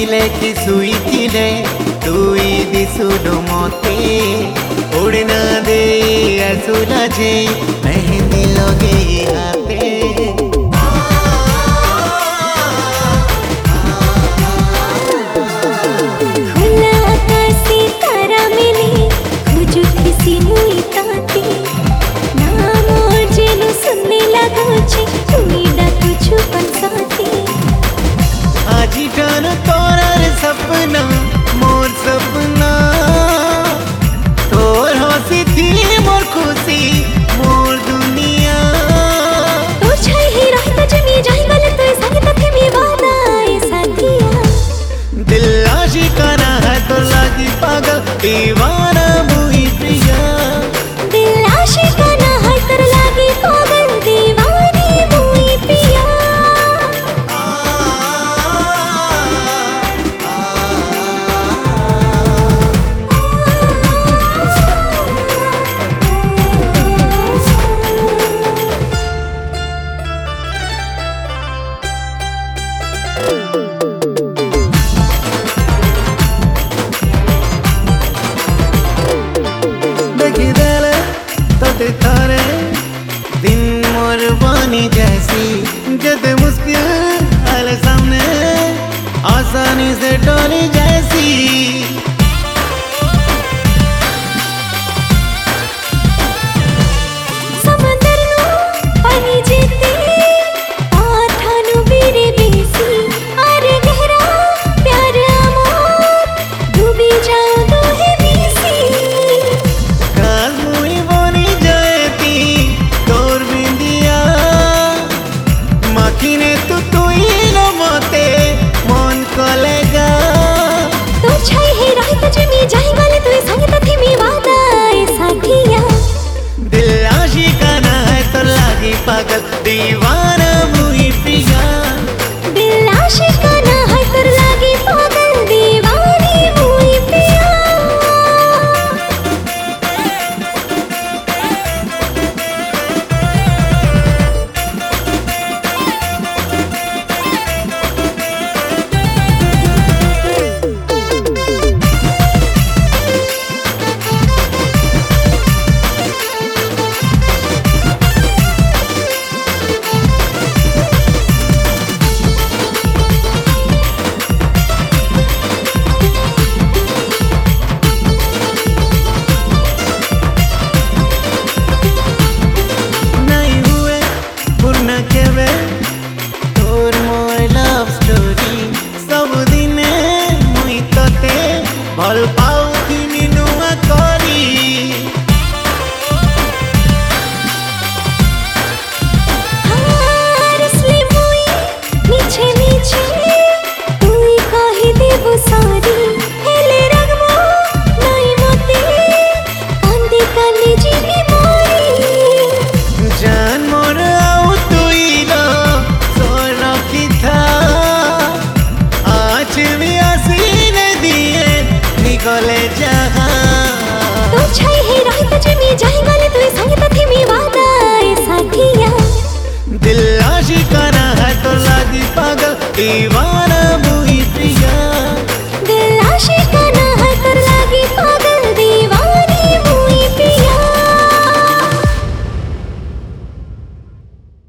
ଲେଖି ଶୋଇଥିଲେ ତୁଇ ଦିଶୁଲୁ ମତେ ଉଡ଼ନା ଦେଇ ଆସୁଲା ଯେ ମେହେନ୍ଦି ଲଗେଇ ହାତେ खुला आकाशे तारा मिली खोजु किसी मुई ताती नाम जेनु सुनने लागुची तुई डाकुछु पंसाती आजी जान तोरार सपना मोर सपना तोर हंसी थी मोर खुशी मोर दुनिया तोर छाई ही रहता जमी जाई गले तो संग तथे मी वादाए साथिया दिल आशिकाना है तो लागी पागल दीवाना मुई प्रिया दिल आशिकाना है तर लागी पागल दीवानी मुई पिया देखिदेले तोते थारे दिन मोर बानी जैसी जद मुश्किल आले सामने आसानी से टोली जैसी समंदर नु पानी जेते आठानु बीरे बेसी अरे गहरा प्यार अमोर डूबी जाओ दोहे बीसी काल मुई बनी जाती तोर बिंदिया माखिने तुई न मते मन कलेगा तो छाई ही रहता जमी जाई गले तो संग तथे मी वादाए साथिया दिल आशिकाना है तो लागी पागल दीवाना मुई प्रिया दिल आशिकाना है तर लागी पागल दीवानी मुई पिया नहीं हुए पूर्ण केवे तोर मोर लव स्टोरी सब दिने मुई तते भल पाउथिनी नुआ करी हारसले मुई मीछे मीछे तुई कहि देबो सारी हेले रगमो नहीं मते कांदी काली जीवी मोरी जान मोर आउ तुई लो सो रखी था आज भी आसीने दिए निकले जहाँ तो छाई ही रहता जमी जाई गले तो संग तथे मी वादाए साथिया दिल आशिकाना है तो लागी पागल दीवाना